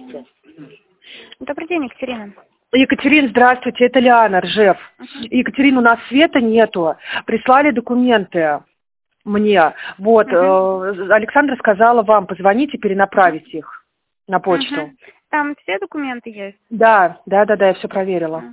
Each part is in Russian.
Добрый день, Екатерина. Екатерина, здравствуйте, это Лиана, Ржев. Екатерина, у нас света нету. Прислали документы мне. Вот, Александра сказала вам позвонить и перенаправить их на почту. Там все документы есть? Да, я все проверила.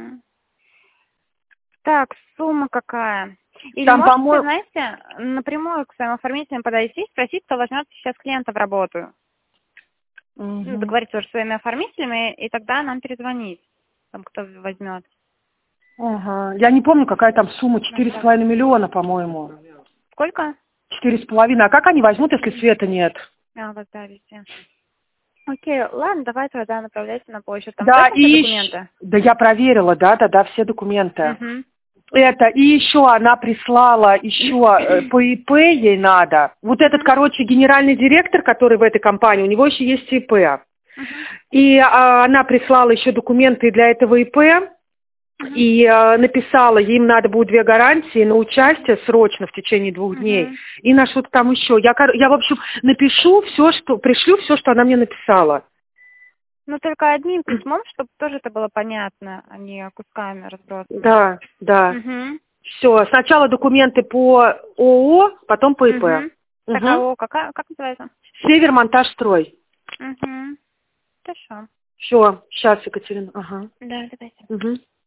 Так, сумма какая? Или Там, можете, знаете, напрямую к своим оформителям подойти и спросить, кто возьмет сейчас клиента в работу. Договориться уже с своими оформителями, и тогда нам перезвонить, там, кто возьмет. Я не помню, какая там сумма, 4,5 миллиона, по-моему. Сколько? 4,5. А как они возьмут, если света нет? Вы ставите. Окей, ладно, давайте тогда направляйте на почту. Там Да, точно все документы? Да, я проверила, да, все документы. Это, и еще она прислала, еще по ИП ей надо. Вот этот, генеральный директор, который в этой компании, у него еще есть ИП. И она прислала еще документы для этого ИП. И написала, им надо будет 2 гарантии на участие срочно в течение 2 дней. И на что-то там еще. Я, в общем, пришлю все, что она мне написала. Ну, только одним письмом, чтобы тоже это было понятно, а не кусками разбросано. Да. Все, сначала документы по ООО, потом по ИП. Так, ООО как называется? Севермонтажстрой. Хорошо. Все, сейчас, Екатерина. Да, давайте.